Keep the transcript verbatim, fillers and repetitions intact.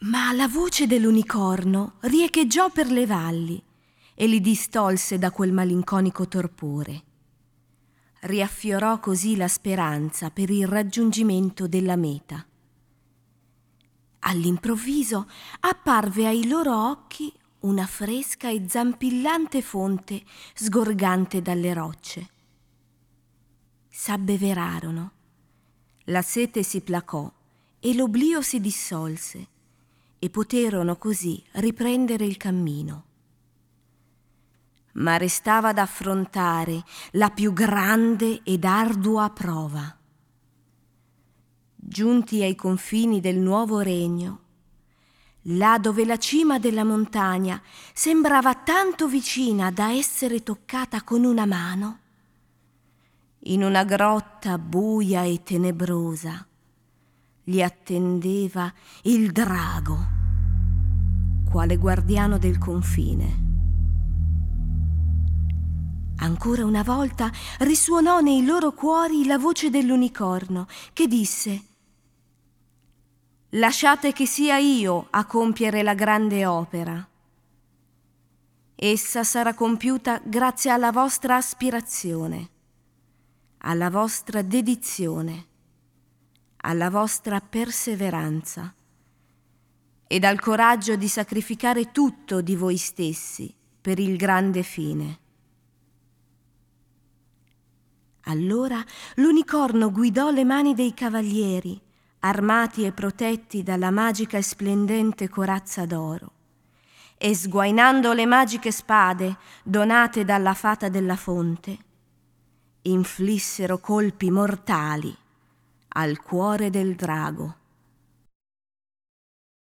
Ma la voce dell'unicorno riecheggiò per le valli e li distolse da quel malinconico torpore. Riaffiorò così la speranza per il raggiungimento della meta. All'improvviso apparve ai loro occhi una fresca e zampillante fonte sgorgante dalle rocce. S'abbeverarono, la sete si placò e l'oblio si dissolse e poterono così riprendere il cammino. Ma restava da affrontare la più grande ed ardua prova. Giunti ai confini del nuovo regno, là dove la cima della montagna sembrava tanto vicina da essere toccata con una mano, in una grotta buia e tenebrosa li attendeva il drago, quale guardiano del confine. Ancora una volta risuonò nei loro cuori la voce dell'unicorno che disse: «Lasciate che sia io a compiere la grande opera. Essa sarà compiuta grazie alla vostra aspirazione, alla vostra dedizione, alla vostra perseveranza ed al coraggio di sacrificare tutto di voi stessi per il grande fine». Allora l'unicorno guidò le mani dei cavalieri, armati e protetti dalla magica e splendente corazza d'oro, e sguainando le magiche spade donate dalla fata della fonte, inflissero colpi mortali al cuore del drago.